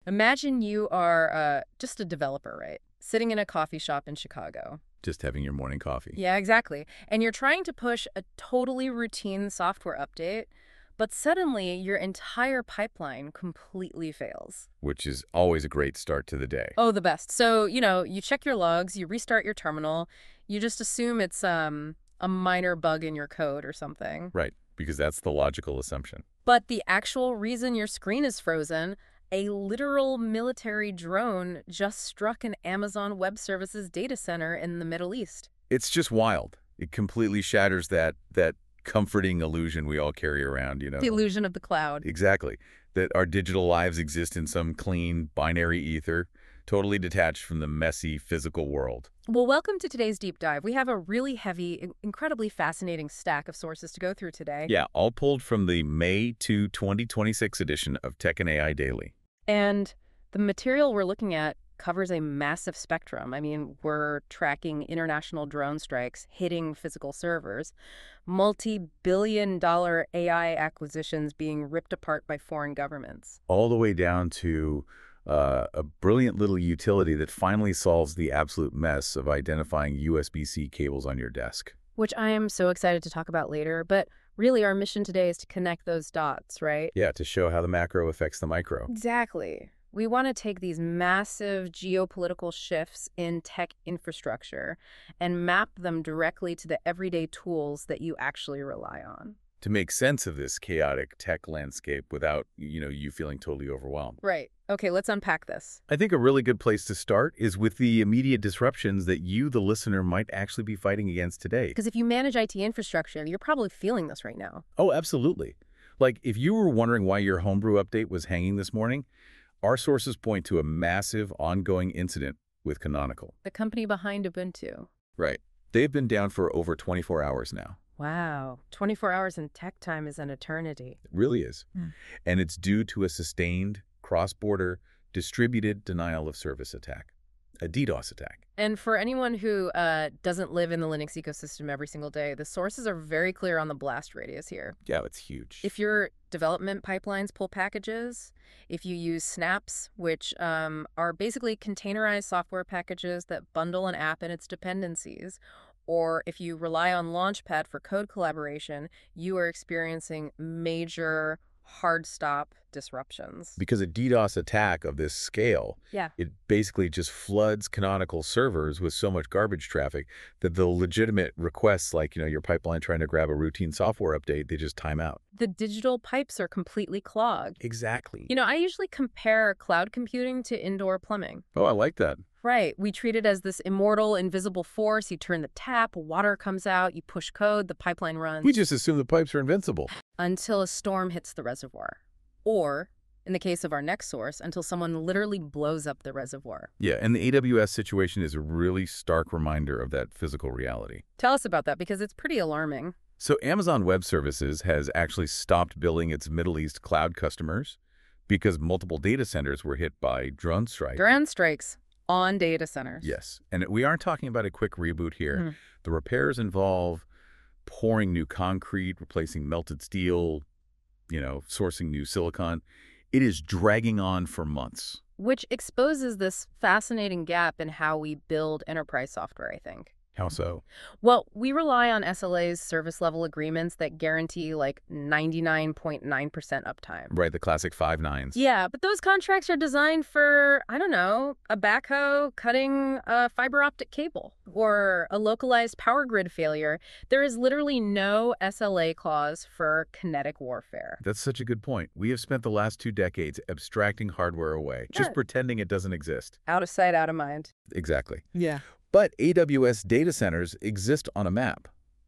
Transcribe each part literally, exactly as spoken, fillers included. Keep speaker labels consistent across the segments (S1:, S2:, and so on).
S1: Imagine you are uh, just a developer, right? Sitting in a coffee shop in Chicago.
S2: Just having your morning coffee.
S1: Yeah, exactly. And you're trying to push a totally routine software update, but suddenly your entire pipeline completely fails.
S2: Which is always a great start to the day.
S1: Oh, the best. So, you know, you check your logs, you restart your terminal, you just assume it's um a minor bug in your code or something.
S2: Right, because that's the logical assumption.
S1: But the actual reason your screen is frozen, a literal military drone just struck an Amazon Web Services data center in the Middle East.
S2: It's just wild. It completely shatters that that comforting illusion we all carry around, you know.
S1: The illusion of the cloud.
S2: Exactly. That our digital lives exist in some clean, binary ether, totally detached from the messy physical world.
S1: Well, welcome to today's deep dive. We have a really heavy, in- incredibly fascinating stack of sources to go through today.
S2: Yeah, all pulled from the May second, twenty twenty-six edition of Tech and A I Daily.
S1: And the material we're looking at covers a massive spectrum. I mean, we're tracking international drone strikes hitting physical servers, multi-billion dollar A I acquisitions being ripped apart by foreign governments.
S2: All the way down to uh, a brilliant little utility that finally solves the absolute mess of identifying U S B C cables on your desk.
S1: Which I am so excited to talk about later, but really our mission today is to connect those dots, right?
S2: Yeah, to show how the macro affects the micro.
S1: Exactly. We want to take these massive geopolitical shifts in tech infrastructure and map them directly to the everyday tools that you actually rely on.
S2: To make sense of this chaotic tech landscape without, you know, you feeling totally overwhelmed.
S1: Right. Okay, let's unpack this.
S2: I think a really good place to start is with the immediate disruptions that you, the listener, might actually be fighting against today.
S1: Because if you manage I T infrastructure, you're probably feeling this right now.
S2: Oh, absolutely. Like, if you were wondering why your Homebrew update was hanging this morning, our sources point to a massive ongoing incident with Canonical.
S1: The company behind Ubuntu.
S2: Right. They've been down for over twenty-four hours now.
S1: Wow. twenty-four hours in tech time is an eternity.
S2: It really is.
S1: Mm.
S2: And it's due to a sustained, cross-border, distributed denial of service attack, a DDoS attack.
S1: And for anyone who uh, doesn't live in the Linux ecosystem every single day, the sources are very clear on the blast radius here.
S2: Yeah, it's huge.
S1: If your development pipelines pull packages, if you use snaps, which um, are basically containerized software packages that bundle an app and its dependencies, or if you rely on Launchpad for code collaboration, you are experiencing major hard stop disruptions.
S2: Because a DDoS attack of this scale,
S1: Yeah.
S2: it basically just floods Canonical servers with so much garbage traffic that the legitimate requests, like, you know, your pipeline trying to grab a routine software update, they just time out.
S1: The digital pipes are completely clogged.
S2: Exactly.
S1: You know, I usually compare cloud computing to indoor plumbing.
S2: Oh, I like that.
S1: Right. We treat it as this immortal, invisible force. You turn the tap, water comes out, you push code, the pipeline runs.
S2: We just assume the pipes are invincible.
S1: Until a storm hits the reservoir. Or, in the case of our next source, until someone literally blows up the reservoir.
S2: Yeah, and the A W S situation is a really stark reminder of that physical reality.
S1: Tell us about that, because it's pretty alarming.
S2: So Amazon Web Services has actually stopped billing its Middle East cloud customers because multiple data centers were hit by drone strikes.
S1: Drone strikes on data centers.
S2: Yes, and we aren't talking about a quick reboot here.
S1: Mm.
S2: The repairs involve pouring new concrete, replacing melted steel, you know, sourcing new silicon. It is dragging on for months.
S1: Which exposes this fascinating gap in how we build enterprise software, I think.
S2: How so?
S1: Well, we rely on S L A's service level agreements that guarantee like ninety-nine point nine percent uptime.
S2: Right, the classic five nines.
S1: Yeah, but those contracts are designed for, I don't know, a backhoe cutting a fiber optic cable or a localized power grid failure. There is literally no S L A clause for kinetic warfare.
S2: That's such a good point. We have spent the last two decades abstracting hardware away, just
S1: Yeah.
S2: pretending it doesn't exist.
S1: Out of sight, out of mind.
S2: Exactly.
S1: Yeah.
S2: But A W S data centers exist on a map.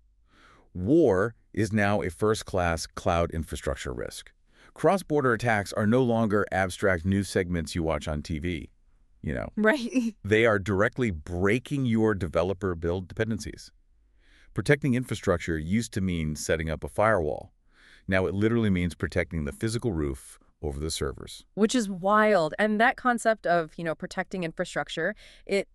S2: War is now a first-class cloud infrastructure risk. Cross-border attacks are no longer abstract news segments you watch on T V. You know,
S1: Right.
S2: they are directly breaking your developer build dependencies. Protecting infrastructure used to mean setting up a firewall. Now it literally means protecting the physical roof over the servers.
S1: Which is wild. And that concept of, you know, protecting infrastructure, it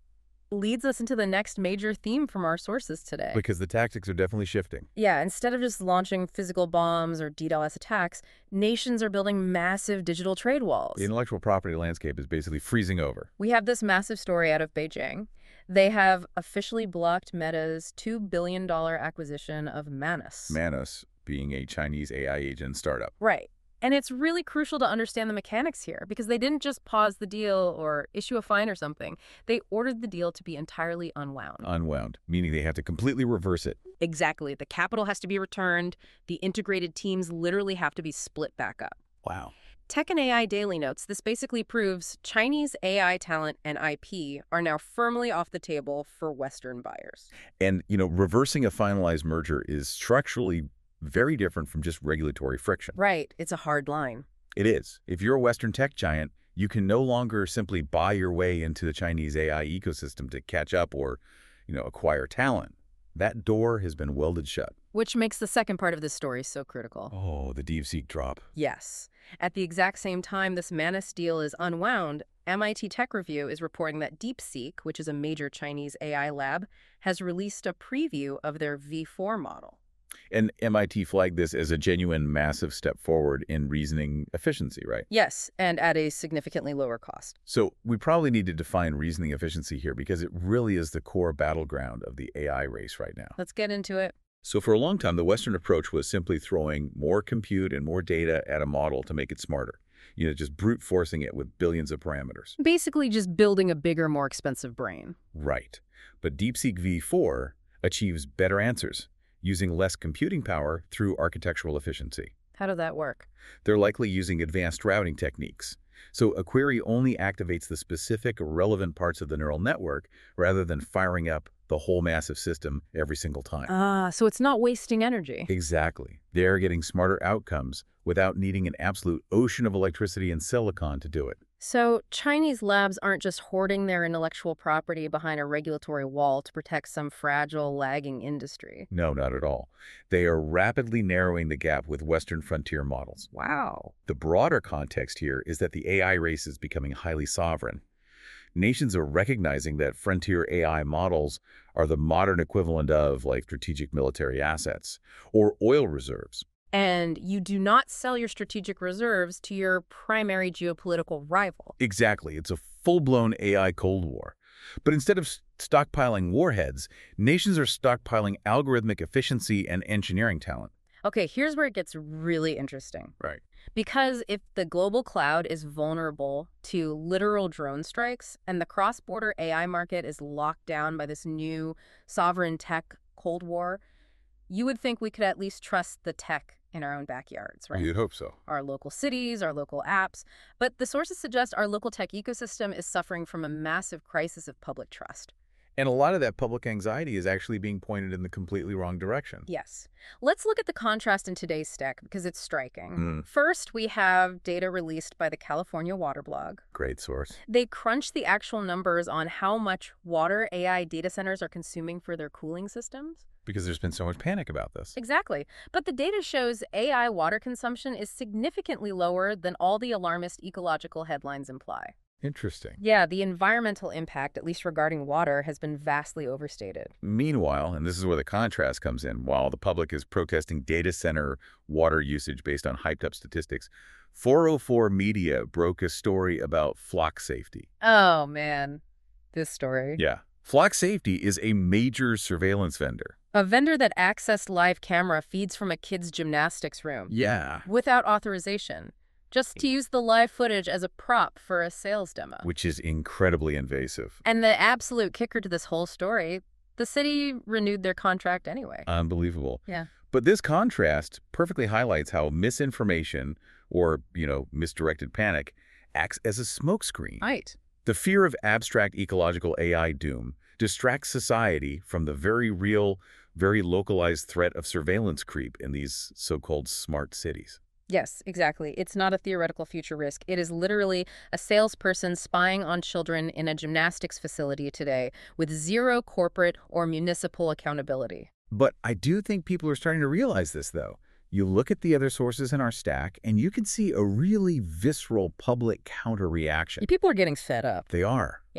S1: leads us into the next major theme from our sources today.
S2: Because the tactics are definitely shifting.
S1: Yeah, instead of just launching physical bombs or DDoS attacks, nations are building massive digital trade walls.
S2: The intellectual property landscape is basically freezing over.
S1: We have this massive story out of Beijing. They have officially blocked Meta's two billion dollars acquisition of Manus.
S2: Manus being a Chinese A I agent startup.
S1: Right. And it's really crucial to understand the mechanics here, because they didn't just pause the deal or issue a fine or something. They ordered the deal to be entirely unwound.
S2: Unwound, meaning they have to completely reverse it.
S1: Exactly. The capital has to be returned. The integrated teams literally have to be split back up.
S2: Wow.
S1: Tech and A I Daily notes this basically proves Chinese A I talent and I P are now firmly off the table for Western buyers.
S2: And, you know, reversing a finalized merger is structurally very different from just regulatory friction.
S1: Right. It's a hard line.
S2: It is. If you're a Western tech giant, you can no longer simply buy your way into the Chinese A I ecosystem to catch up or, you know, acquire talent. That door has been welded shut.
S1: Which makes the second part of this story so critical.
S2: Oh, the DeepSeek drop.
S1: Yes. At the exact same time this Manus deal is unwound, M I T Tech Review is reporting that DeepSeek, which is a major Chinese A I lab, has released a preview of their V four model.
S2: And M I T flagged this as a genuine massive step forward in reasoning efficiency, right?
S1: Yes, and at a significantly lower cost.
S2: So we probably need to define reasoning efficiency here, because it really is the core battleground of the A I race right now.
S1: Let's get into it.
S2: So for a long time, the Western approach was simply throwing more compute and more data at a model to make it smarter. You know, just brute forcing it with billions of parameters.
S1: Basically just building a bigger, more expensive brain.
S2: Right. But DeepSeek V four achieves better answers, using less computing power through architectural efficiency.
S1: How did that work?
S2: They're likely using advanced routing techniques. So a query only activates the specific relevant parts of the neural network rather than firing up the whole massive system every single time.
S1: Ah, so it's not wasting energy.
S2: Exactly. They're getting smarter outcomes without needing an absolute ocean of electricity and silicon to do it.
S1: So Chinese labs aren't just hoarding their intellectual property behind a regulatory wall to protect some fragile, lagging industry.
S2: No, not at all. They are rapidly narrowing the gap with Western frontier models.
S1: Wow.
S2: The broader context here is that the A I race is becoming highly sovereign. Nations are recognizing that frontier A I models are the modern equivalent of, like, strategic military assets or oil reserves.
S1: And you do not sell your strategic reserves to your primary geopolitical rival.
S2: Exactly. It's a full-blown A I Cold War. But instead of stockpiling warheads, nations are stockpiling algorithmic efficiency and engineering talent.
S1: Okay, here's where it gets really interesting.
S2: Right.
S1: Because if the global cloud is vulnerable to literal drone strikes and the cross-border A I market is locked down by this new sovereign tech Cold War, you would think we could at least trust the tech in our own backyards, right?
S2: You'd hope so.
S1: Our local cities, our local apps. But the sources suggest our local tech ecosystem is suffering from a massive crisis of public trust.
S2: And a lot of that public anxiety is actually being pointed in the completely wrong direction.
S1: Yes. Let's look at the contrast in today's stack because it's striking.
S2: Mm.
S1: First, we have data released by the California Water Blog.
S2: Great source.
S1: They crunch the actual numbers on how much water A I data centers are consuming for their cooling systems.
S2: Because there's been so much panic about this.
S1: Exactly. But the data shows A I water consumption is significantly lower than all the alarmist ecological headlines imply.
S2: Interesting.
S1: Yeah, the environmental impact, at least regarding water, has been vastly overstated.
S2: Meanwhile, and this is where the contrast comes in, while the public is protesting data center water usage based on hyped-up statistics, four oh four Media broke a story about Flock Safety.
S1: Oh, man. This story.
S2: Yeah. Flock Safety is a major surveillance vendor.
S1: A vendor that accessed live camera feeds from a kid's gymnastics room.
S2: Yeah.
S1: Without authorization. Just to use the live footage as a prop for a sales demo.
S2: Which is incredibly invasive.
S1: And the absolute kicker to this whole story, the city renewed their contract anyway.
S2: Unbelievable.
S1: Yeah.
S2: But this contrast perfectly highlights how misinformation or, you know, misdirected panic acts as a smokescreen.
S1: Right.
S2: The fear of abstract ecological A I doom distracts society from the very real, very localized threat of surveillance creep in these so-called smart cities.
S1: Yes, exactly. It's not a theoretical future risk. It is literally a salesperson spying on children in a gymnastics facility today with zero corporate or municipal accountability.
S2: But I do think people are starting to realize this, though. You look at the other sources in our stack, and you can see a really visceral public counter-reaction.
S1: People are getting fed up.
S2: They are.
S1: Yeah.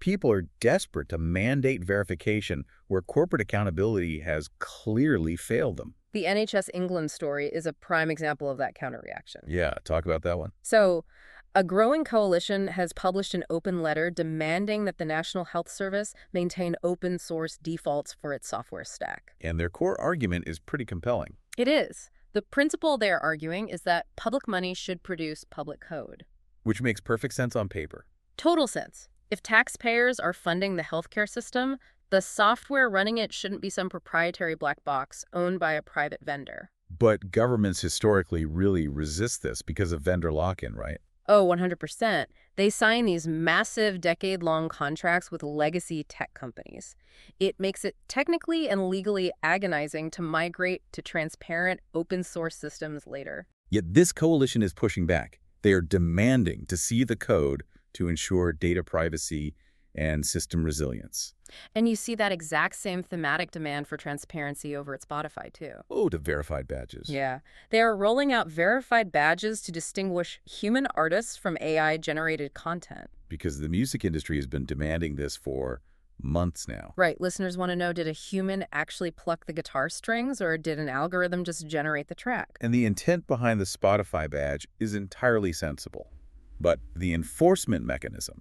S2: People are desperate to mandate verification where corporate accountability has clearly failed them.
S1: The N H S England story is a prime example of that counterreaction.
S2: Yeah, talk about that one.
S1: So, a growing coalition has published an open letter demanding that the National Health Service maintain open source defaults for its software stack.
S2: And their core argument is pretty compelling.
S1: It is. The principle they're arguing is that public money should produce public code.
S2: Which makes perfect sense on paper.
S1: Total sense. If taxpayers are funding the healthcare system, the software running it shouldn't be some proprietary black box owned by a private vendor.
S2: But governments historically really resist this because of vendor lock-in, right?
S1: Oh, one hundred percent. They sign these massive decade-long contracts with legacy tech companies. It makes it technically and legally agonizing to migrate to transparent, open-source systems later.
S2: Yet this coalition is pushing back. They are demanding to see the code to ensure data privacy and system resilience.
S1: And you see that exact same thematic demand for transparency over at Spotify, too.
S2: Oh, to verified badges.
S1: Yeah. They are rolling out verified badges to distinguish human artists from A I-generated content.
S2: Because the music industry has been demanding this for months now.
S1: Right. Listeners want to know, did a human actually pluck the guitar strings, or did an algorithm just generate the track?
S2: And the intent behind the Spotify badge is entirely sensible. But the enforcement mechanism,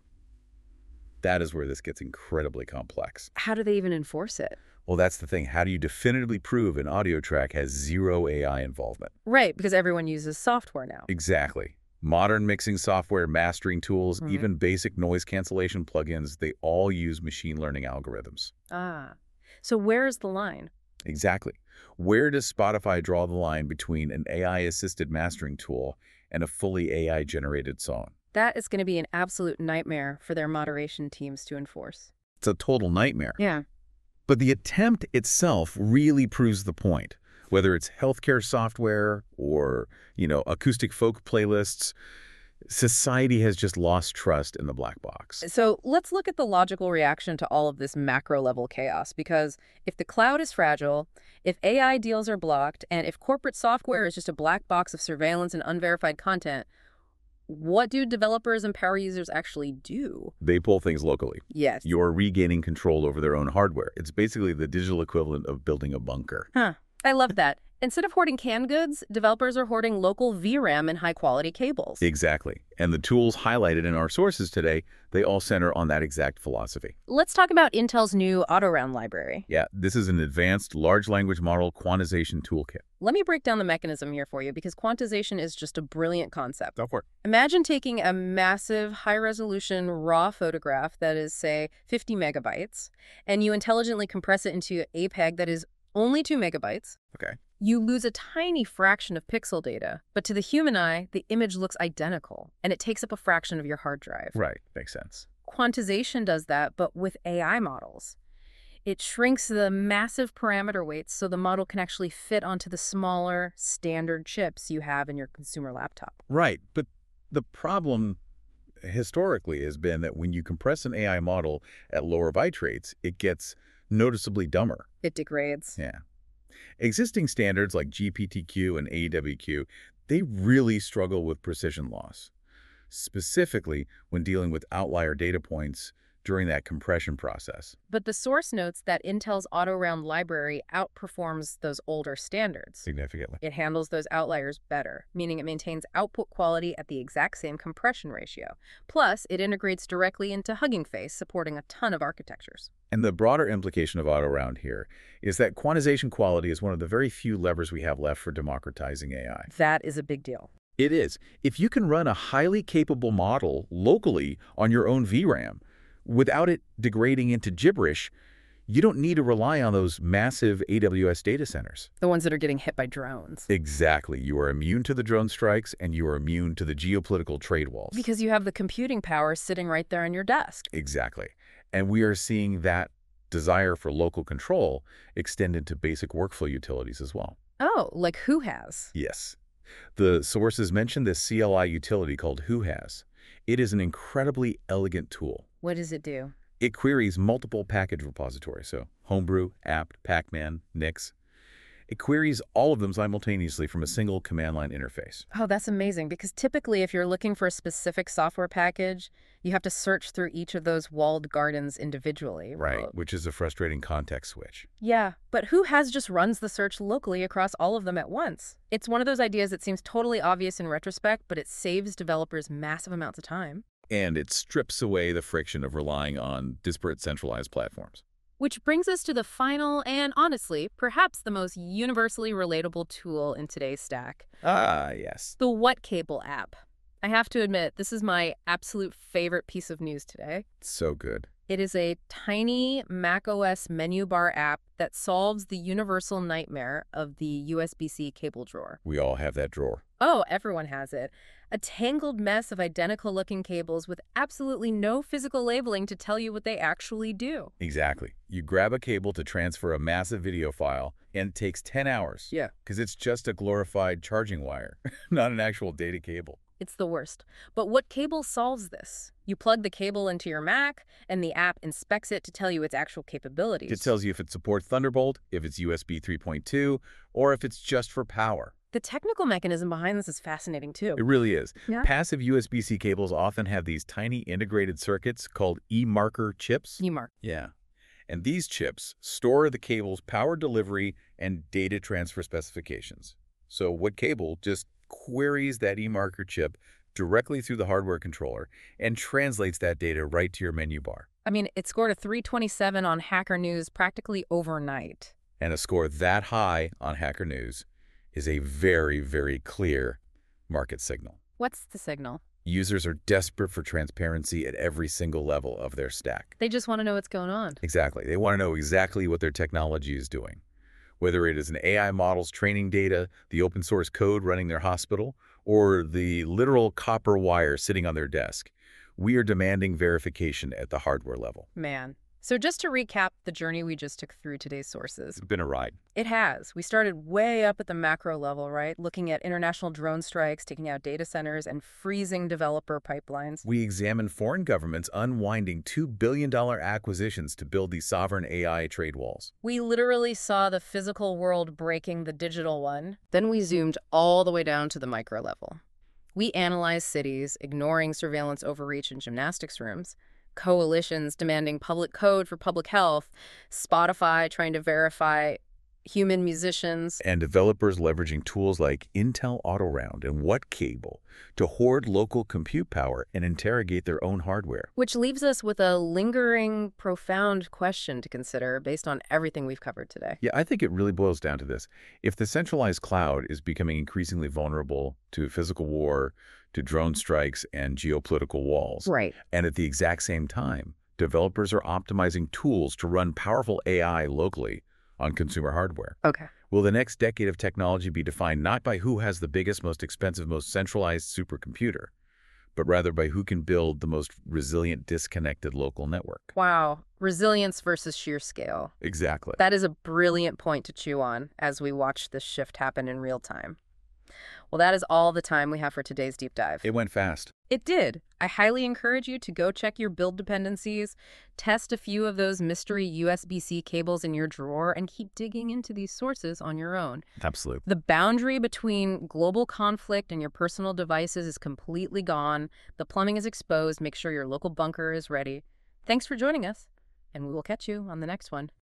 S2: that is where this gets incredibly complex.
S1: How do they even enforce it?
S2: Well, that's the thing. How do you definitively prove an audio track has zero A I involvement?
S1: Right, because everyone uses software now.
S2: Exactly. Modern mixing software, mastering tools,
S1: Mhm.
S2: even basic noise cancellation plugins, they all use machine learning algorithms.
S1: Ah. So where's the line?
S2: Exactly. Where does Spotify draw the line between an A I-assisted mastering tool and a fully A I-generated song?
S1: That is going to be an absolute nightmare for their moderation teams to enforce.
S2: It's a total nightmare.
S1: Yeah.
S2: But the attempt itself really proves the point. Whether it's healthcare software or, you know, acoustic folk playlists, society has just lost trust in the black box.
S1: So let's look at the logical reaction to all of this macro-level chaos, because if the cloud is fragile, if A I deals are blocked, and if corporate software is just a black box of surveillance and unverified content, what do developers and power users actually do?
S2: They pull things locally.
S1: Yes.
S2: You're regaining control over their own hardware. It's basically the digital equivalent of building a bunker.
S1: Huh. I love that. Instead of hoarding canned goods, developers are hoarding local V RAM and high-quality cables.
S2: Exactly. And the tools highlighted in our sources today, they all center on that exact philosophy.
S1: Let's talk about Intel's new AutoRound library.
S2: Yeah, this is an advanced large language model quantization toolkit.
S1: Let me break down the mechanism here for you, because quantization is just a brilliant concept.
S2: Go for it.
S1: Imagine taking a massive, high-resolution raw photograph that is, say, fifty megabytes, and you intelligently compress it into a PEG that is only two megabytes.
S2: Okay.
S1: You lose a tiny fraction of pixel data, but to the human eye, the image looks identical, and it takes up a fraction of your hard drive.
S2: Right. Makes sense.
S1: Quantization does that, but with A I models. It shrinks the massive parameter weights so the model can actually fit onto the smaller, standard chips you have in your consumer laptop.
S2: Right. But the problem historically has been that when you compress an A I model at lower byte rates, it gets noticeably dumber.
S1: It degrades.
S2: Yeah. Existing standards like G P T Q and A W Q, they really struggle with precision loss, specifically when dealing with outlier data points during that compression process.
S1: But the source notes that Intel's AutoRound library outperforms those older standards.
S2: Significantly.
S1: It handles those outliers better, meaning it maintains output quality at the exact same compression ratio. Plus, it integrates directly into Hugging Face, supporting a ton of architectures.
S2: And the broader implication of AutoRound here is that quantization quality is one of the very few levers we have left for democratizing A I.
S1: That is a big deal.
S2: It is. If you can run a highly capable model locally on your own V RAM, without it degrading into gibberish, you don't need to rely on those massive A W S data centers.
S1: The ones that are getting hit by drones.
S2: Exactly. You are immune to the drone strikes, and you are immune to the geopolitical trade walls.
S1: Because you have the computing power sitting right there on your desk.
S2: Exactly. And we are seeing that desire for local control extend into basic workflow utilities as well.
S1: Oh, like Who Has?
S2: Yes. The sources mentioned this C L I utility called Who Has. It is an incredibly elegant tool.
S1: What does it do?
S2: It queries multiple package repositories, so Homebrew, apt, Pacman, Nix. It queries all of them simultaneously from a single command line interface.
S1: Oh, that's amazing, because typically if you're looking for a specific software package, you have to search through each of those walled gardens individually.
S2: Right,
S1: Well,
S2: which is a frustrating context switch.
S1: yeah, but who has just runs the search locally across all of them at once? It's one of those ideas that seems totally obvious in retrospect, but it saves developers massive amounts of time.
S2: And it strips away the friction of relying on disparate centralized platforms.
S1: Which brings us to the final and, honestly, perhaps the most universally relatable tool in today's stack,
S2: Ah, yes.
S1: the What Cable app. I have to admit, this is my absolute favorite piece of news today.
S2: So good.
S1: It is a tiny macOS menu bar app that solves the universal nightmare of the U S B C cable drawer.
S2: We all have that drawer.
S1: Oh, everyone has it. A tangled mess of identical-looking cables with absolutely no physical labeling to tell you what they actually do.
S2: Exactly. You grab a cable to transfer a massive video file, and it takes ten hours.
S1: Yeah.
S2: Because it's just a glorified charging wire, not an actual data cable.
S1: It's the worst. But What Cable solves this? You plug the cable into your Mac, and the app inspects it to tell you its actual capabilities.
S2: It tells you if it supports Thunderbolt, if it's U S B three point two, or if it's just for power.
S1: The technical mechanism behind this is fascinating, too.
S2: It really is.
S1: Yeah.
S2: Passive U S B C cables often have these tiny integrated circuits called e-marker chips.
S1: E-mark.
S2: Yeah. And these chips store the cable's power delivery and data transfer specifications. So What Cable just queries that e-marker chip directly through the hardware controller and translates that data right to your menu bar.
S1: I mean, it scored a three twenty-seven on Hacker News practically overnight.
S2: And a score that high on Hacker News is a very, very clear market signal.
S1: What's the signal?
S2: Users are desperate for transparency at every single level of their stack.
S1: They just want to know what's going on.
S2: Exactly. They want to know exactly what their technology is doing. Whether it is an A I model's training data, the open source code running their hospital, or the literal copper wire sitting on their desk, we are demanding verification at the hardware level.
S1: Man. So just to recap the journey we just took through today's sources.
S2: It's been a ride.
S1: It has. We started way up at the macro level, right? Looking at international drone strikes, taking out data centers, and freezing developer pipelines.
S2: We examined foreign governments unwinding two billion dollar acquisitions to build these sovereign A I trade walls.
S1: We literally saw the physical world breaking the digital one. Then we zoomed all the way down to the micro level. We analyzed cities, ignoring surveillance overreach in gymnastics rooms, coalitions demanding public code for public health, Spotify trying to verify human musicians.
S2: And developers leveraging tools like Intel AutoRound and What Cable to hoard local compute power and interrogate their own hardware.
S1: Which leaves us with a lingering, profound question to consider based on everything we've covered today.
S2: Yeah, I think it really boils down to this. If the centralized cloud is becoming increasingly vulnerable to physical war, to drone strikes and geopolitical walls,
S1: Right.
S2: and at the exact same time, developers are optimizing tools to run powerful A I locally on consumer hardware.
S1: Okay.
S2: Will the next decade of technology be defined not by who has the biggest, most expensive, most centralized supercomputer, but rather by who can build the most resilient, disconnected local network?
S1: Wow. Resilience versus sheer scale.
S2: Exactly.
S1: That is a brilliant point to chew on as we watch this shift happen in real time. Well, that is all the time we have for today's deep dive.
S2: It went fast.
S1: It did. I highly encourage you to go check your build dependencies, test a few of those mystery U S B C cables in your drawer, and keep digging into these sources on your own.
S2: Absolutely.
S1: The boundary between global conflict and your personal devices is completely gone. The plumbing is exposed. Make sure your local bunker is ready. Thanks for joining us, and we will catch you on the next one.